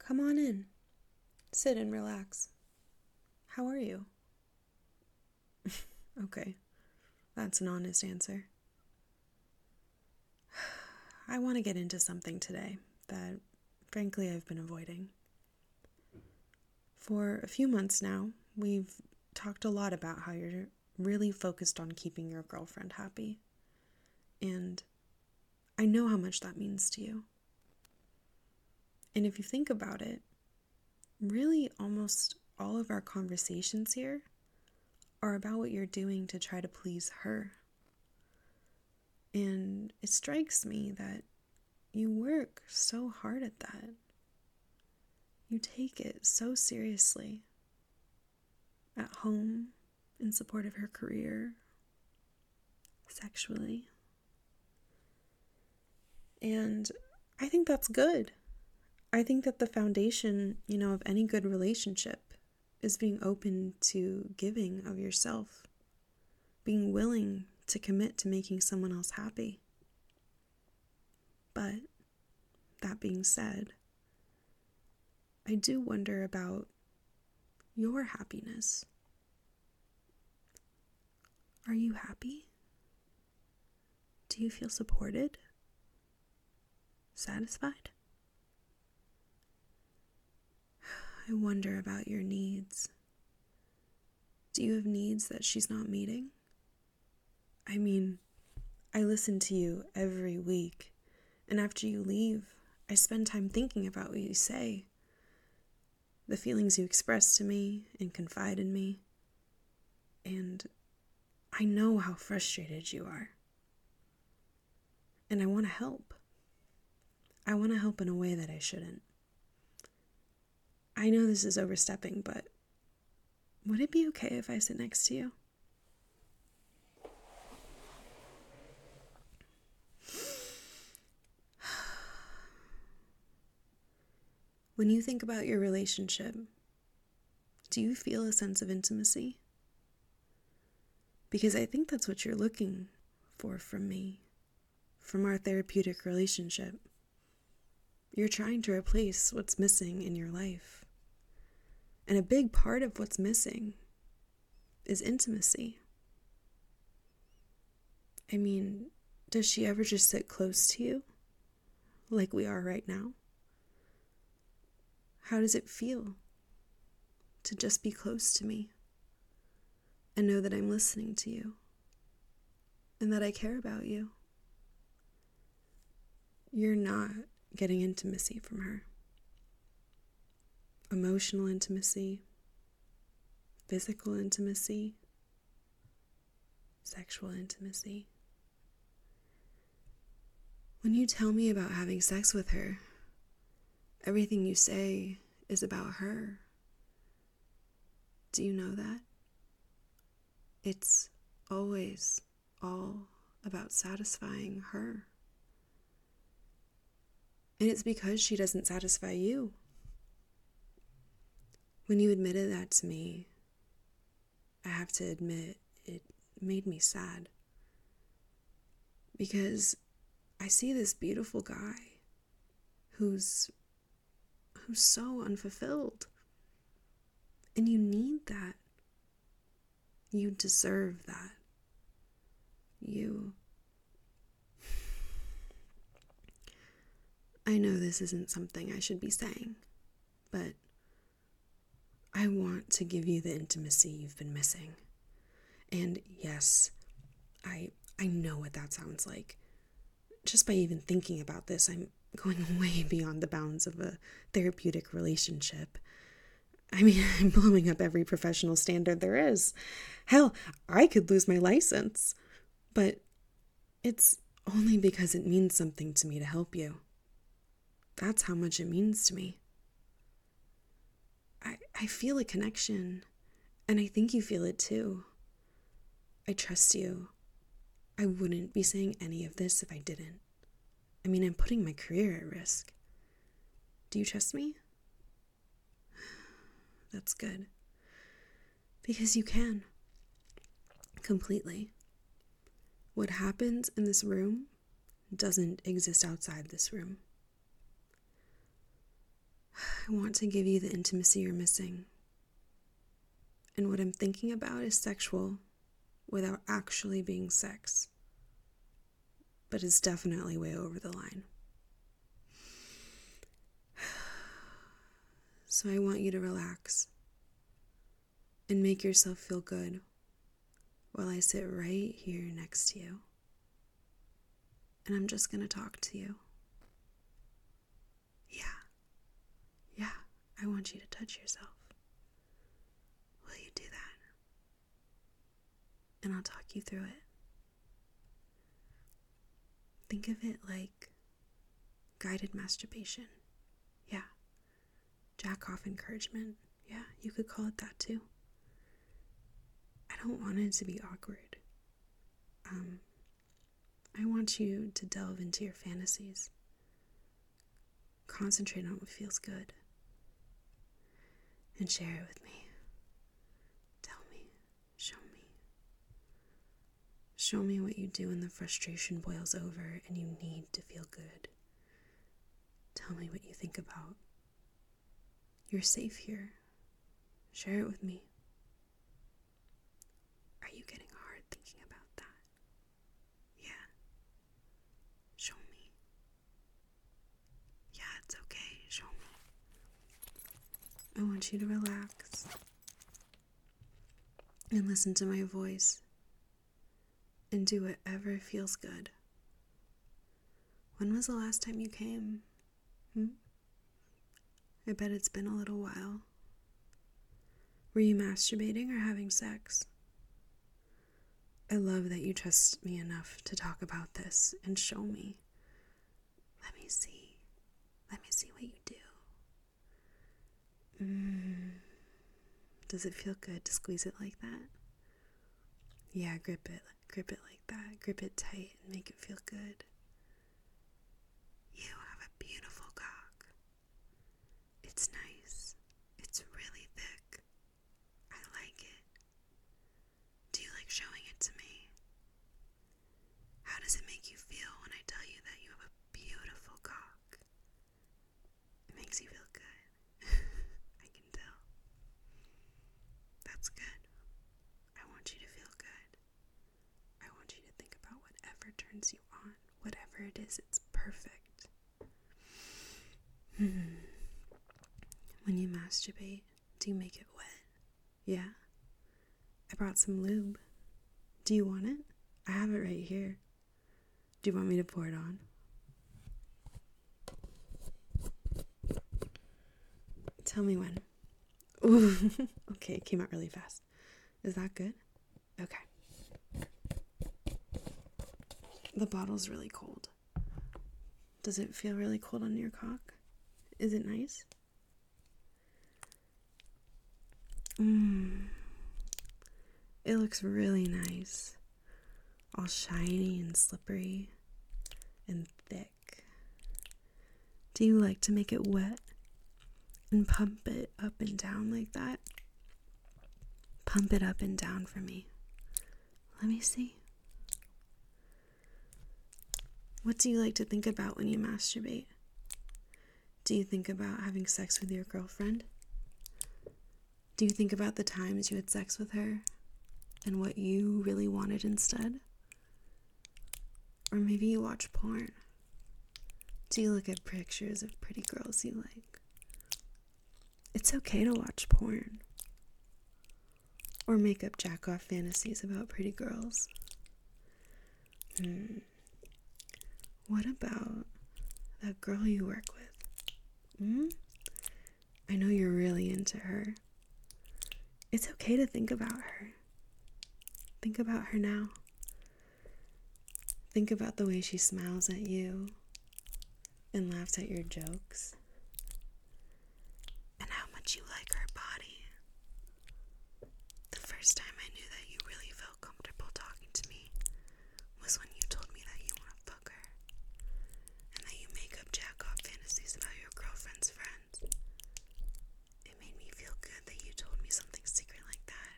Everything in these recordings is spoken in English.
Come on in. Sit and relax. How are you? Okay, that's an honest answer. I want to get into something today that, frankly, I've been avoiding. For a few months now, we've talked a lot about how you're really focused on keeping your girlfriend happy. And I know how much that means to you. And if you think about it, really almost all of our conversations here are about what you're doing to try to please her. And it strikes me that you work so hard at that. You take it so seriously. At home, in support of her career, sexually. And I think that's good. I think that the foundation, of any good relationship is being open to giving of yourself, being willing to commit to making someone else happy. But that being said, I do wonder about your happiness. Are you happy? Do you feel supported? Satisfied? I wonder about your needs. Do you have needs that she's not meeting? I mean, I listen to you every week, and after you leave, I spend time thinking about what you say, the feelings you express to me and confide in me, and I know how frustrated you are. And I want to help. I want to help in a way that I shouldn't. I know this is overstepping, but would it be okay if I sit next to you? When you think about your relationship, do you feel a sense of intimacy? Because I think that's what you're looking for from me, from our therapeutic relationship. You're trying to replace what's missing in your life. And a big part of what's missing is intimacy. I mean, does she ever just sit close to you, like we are right now? How does it feel to just be close to me and know that I'm listening to you and that I care about you? You're not getting intimacy from her. Emotional intimacy, physical intimacy, sexual intimacy. When you tell me about having sex with her, everything you say is about her. Do you know that? It's always all about satisfying her. And it's because she doesn't satisfy you. When you admitted that to me, I have to admit it made me sad. Because I see this beautiful guy who's so unfulfilled. And you need that. You deserve that. I know this isn't something I should be saying, but I want to give you the intimacy you've been missing. And yes, I know what that sounds like. Just by even thinking about this, I'm going way beyond the bounds of a therapeutic relationship. I mean, I'm blowing up every professional standard there is. Hell, I could lose my license. But it's only because it means something to me to help you. That's how much it means to me. I feel a connection, and I think you feel it too. I trust you. I wouldn't be saying any of this if I didn't. I mean, I'm putting my career at risk. Do you trust me? That's good. Because you can. Completely. What happens in this room doesn't exist outside this room. I want to give you the intimacy you're missing. And what I'm thinking about is sexual without actually being sex. But it's definitely way over the line. So I want you to relax and make yourself feel good while I sit right here next to you. And I'm just going to talk to you. Yeah, I want you to touch yourself. Will you do that? And I'll talk you through it. Think of it like guided masturbation. Yeah. Jack off encouragement. Yeah, you could call it that too. I don't want it to be awkward. I want you to delve into your fantasies. Concentrate on what feels good. And share it with me. Tell me. Show me. Show me what you do when the frustration boils over and you need to feel good. Tell me what you think about. You're safe here. Share it with me. Are you getting hard thinking about that? Yeah. Show me. Yeah, it's okay. Show me. I want you to relax and listen to my voice and do whatever feels good. When was the last time you came? I bet it's been a little while. Were you masturbating or having sex? I love that you trust me enough to talk about this and show me. Let me see. Let me see what you do. Does it feel good to squeeze it like that? Yeah, grip it like that. Grip it tight and make it feel good. You have a beautiful cock. It's nice. It's really thick. I like it. Do you like showing it to me? How does it make you feel when I tell you that you have a beautiful cock? It makes you feel good. I can tell. That's good. I want you to feel good. I want you to think about whatever turns you on. Whatever it is, it's perfect. When you masturbate, do you make it wet? Yeah. I brought some lube. Do you want it? I have it right here. Do you want me to pour it on? Tell me when. Ooh. Okay, it came out really fast. Is that good? Okay. The bottle's really cold. Does it feel really cold on your cock? Is it nice? It looks really nice. All shiny and slippery and thick. Do you like to make it wet and pump it up and down like that? Pump it up and down for me. Let me see. What do you like to think about when you masturbate? Do you think about having sex with your girlfriend? Do you think about the times you had sex with her and what you really wanted instead? Or maybe you watch porn. Do you look at pictures of pretty girls you like? It's okay to watch porn. Or make up jack-off fantasies about pretty girls. What about that girl you work with? I know you're really into her. It's okay to think about her. Think about her now. Think about the way she smiles at you and laughs at your jokes. And how much you like her body. The first time I knew that you really felt comfortable talking to me was when you told me that you want to fuck her. And that you make up jack-off fantasies about your girlfriend's friends. It made me feel good that you told me something secret like that.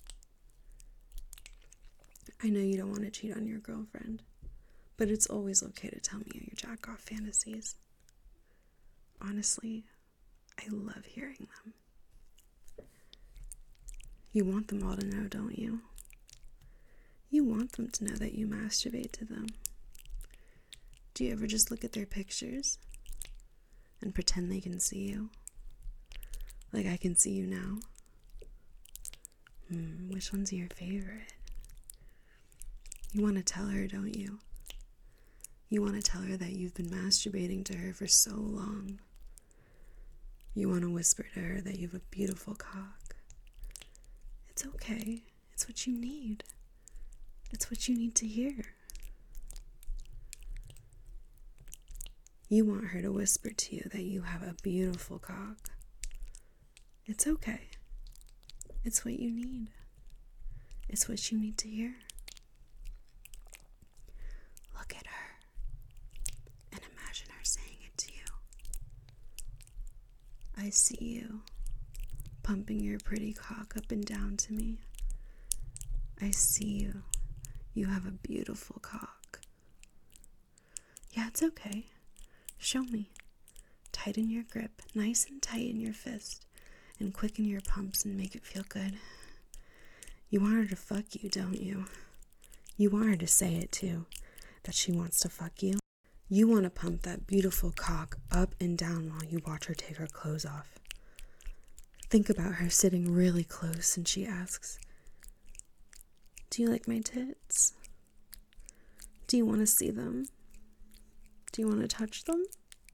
I know you don't want to cheat on your girlfriend, but it's always okay to tell me your jack-off fantasies. Honestly, I I love hearing them. You want them all to know, don't you? You want them to know that you masturbate to them. Do you ever just look at their pictures and pretend they can see you? Like I can see you now? Which one's your favorite? You want to tell her, don't you? You want to tell her that you've been masturbating to her for so long. You want to whisper to her that you have a beautiful cock. It's okay. It's what you need. It's what you need to hear. You want her to whisper to you that you have a beautiful cock. It's okay. It's what you need. It's what you need to hear. Look at her and imagine her saying it to you. I see you pumping your pretty cock up and down to me. I see you. You have a beautiful cock. Yeah, it's okay. Show me. Tighten your grip, nice and tight in your fist, and quicken your pumps and make it feel good. You want her to fuck you, don't you? You want her to say it too, that she wants to fuck you. You want to pump that beautiful cock up and down while you watch her take her clothes off. Think about her sitting really close and she asks, "Do you like my tits? Do you want to see them? Do you want to touch them?"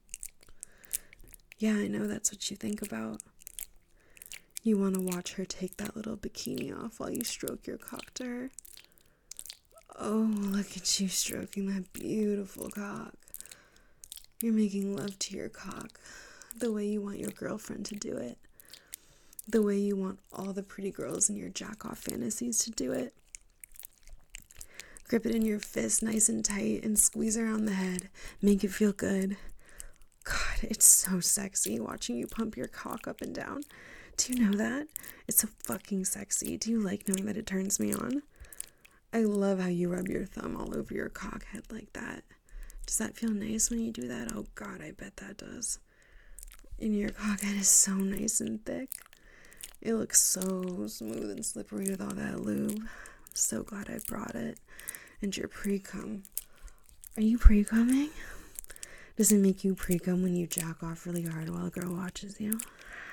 Yeah, I know that's what you think about. You want to watch her take that little bikini off while you stroke your cock to her. Oh, look at you stroking that beautiful cock. You're making love to your cock the way you want your girlfriend to do it. The way you want all the pretty girls in your jack-off fantasies to do it. Grip it in your fist nice and tight and squeeze around the head. Make it feel good. God, it's so sexy watching you pump your cock up and down. Do you know that? It's so fucking sexy. Do you like knowing that it turns me on? I love how you rub your thumb all over your cock head like that. Does that feel nice when you do that? Oh God, I bet that does. And your cock head is so nice and thick. It looks so smooth and slippery with all that lube. I'm so glad I brought it. And your pre-cum. Are you pre-cumming? Does it make you pre-cum when you jack off really hard while a girl watches you?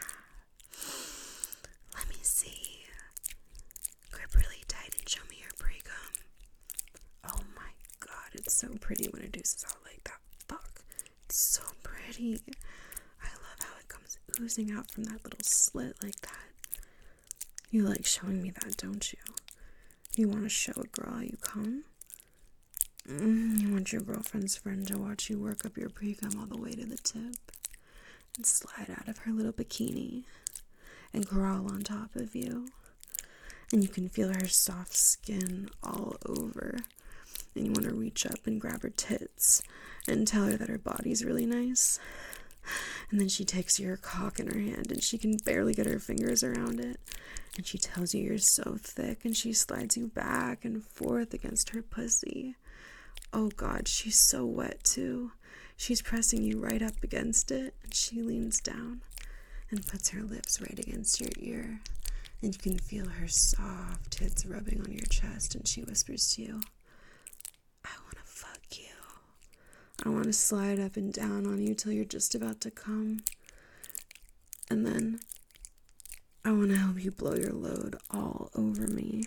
Let me see. Grip really tight and show me your pre-cum. Oh my God, it's so pretty when it deuces out like that. Fuck. It's so pretty. I love how it comes oozing out from that little slit like that. You like showing me that, don't you? You want to show a girl how you come? You want your girlfriend's friend to watch you work up your pre-cum all the way to the tip and slide out of her little bikini and crawl on top of you. And you can feel her soft skin all over. And you want to reach up and grab her tits and tell her that her body's really nice. And then she takes your cock in her hand and she can barely get her fingers around it. And she tells you you're so thick and she slides you back and forth against her pussy. Oh God, she's so wet too. She's pressing you right up against it, and she leans down and puts her lips right against your ear, and you can feel her soft tits rubbing on your chest, and she whispers to you, "I want to fuck you. I want to slide up and down on you till you're just about to come. And then I want to help you blow your load all over me."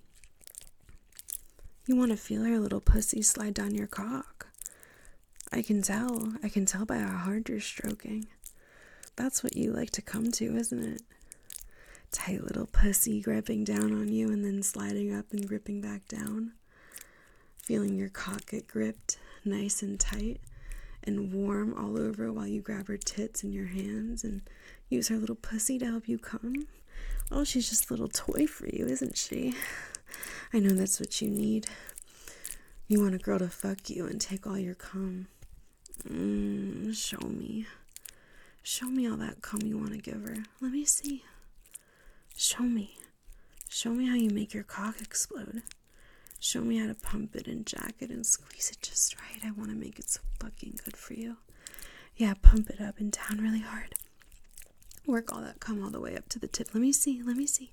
You want to feel her little pussy slide down your cock. I can tell by how hard you're stroking. That's what you like to come to, isn't it? Tight little pussy gripping down on you and then sliding up and gripping back down. Feeling your cock get gripped nice and tight and warm all over while you grab her tits in your hands and use her little pussy to help you come. Oh, she's just a little toy for you, isn't she? I know that's what you need. You want a girl to fuck you and take all your cum. Show me. Show me all that cum you want to give her. Let me see. Show me. Show me how you make your cock explode. Show me how to pump it and jack it and squeeze it just right. I want to make it so fucking good for you. Yeah, pump it up and down really hard. Work all that cum all the way up to the tip. Let me see.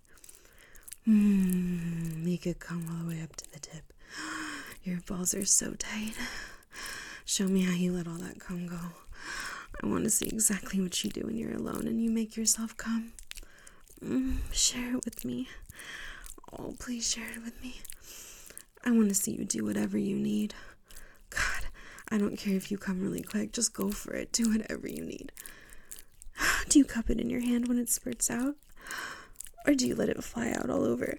Make it come all the way up to the tip. Your balls are so tight. Show me how you let all that cum go. I want to see exactly what you do when you're alone and you make yourself come. Share it with me. Oh, please share it with me. I want to see you do whatever you need. God, I don't care if you come really quick. Just go for it. Do whatever you need. Do you cup it in your hand when it spurts out? Or do you let it fly out all over?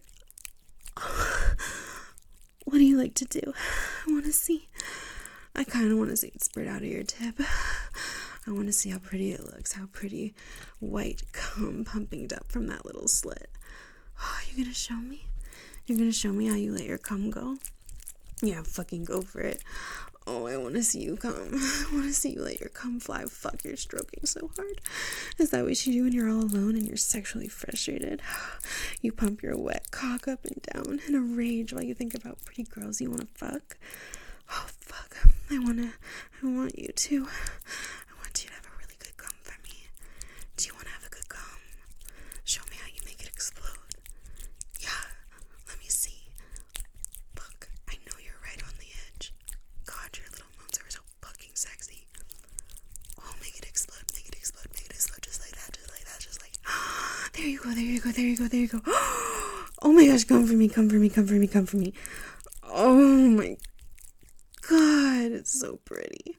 What do you like to do? I want to see. I kind of want to see it spurt out of your tip. I want to see how pretty it looks. How pretty white cum pumping up from that little slit. Oh, you gonna show me? You're gonna show me how you let your cum go? Yeah, fucking go for it. Oh, I want to see you come. I want to see you let your cum fly. Fuck, you're stroking so hard. Is that what you do when you're all alone and you're sexually frustrated? You pump your wet cock up and down in a rage while you think about pretty girls you want to fuck? Oh, fuck. I want you to. I want you to have a really good cum for me. Do you want to have a good cum? Show me how you make it explode. Yeah, let me see. Fuck, I know you're right on the edge. God, your little moans are so fucking sexy. Oh, make it explode, make it explode, make it explode. Just like that, just like that, just like. There you go, there you go, there you go, there you go. Oh my gosh, come for me, come for me, come for me, come for me. Oh my God, it's so pretty.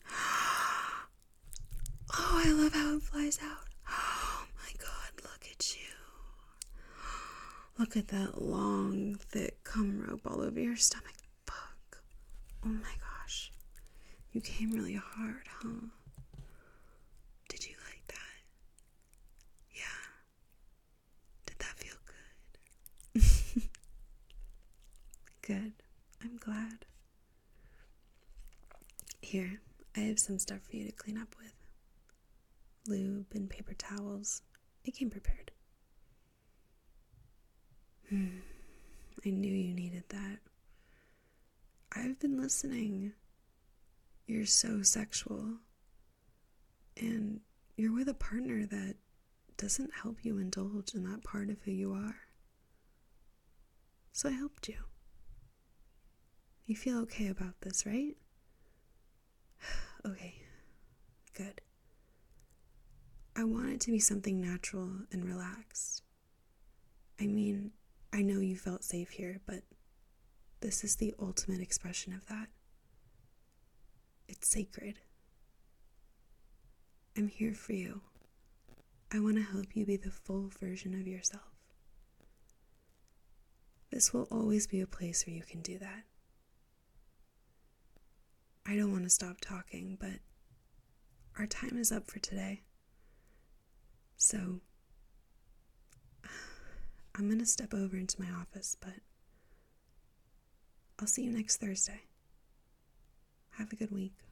Oh, I love how it flies out. Oh my God, look at you. Look at that long, thick cum rope all over your stomach. Fuck. Oh my gosh. You came really hard, huh? Did you like that? Yeah. Did that feel good? Good. I'm glad. Here, I have some stuff for you to clean up with. Lube and paper towels. I came prepared. I knew you needed that. I've been listening. You're so sexual. And you're with a partner that doesn't help you indulge in that part of who you are. So I helped you. You feel okay about this, right? Okay, good. I want it to be something natural and relaxed. I mean, I know you felt safe here, but this is the ultimate expression of that. It's sacred. I'm here for you. I want to help you be the full version of yourself. This will always be a place where you can do that. I don't want to stop talking, but our time is up for today. So, I'm going to step over into my office, but I'll see you next Thursday. Have a good week.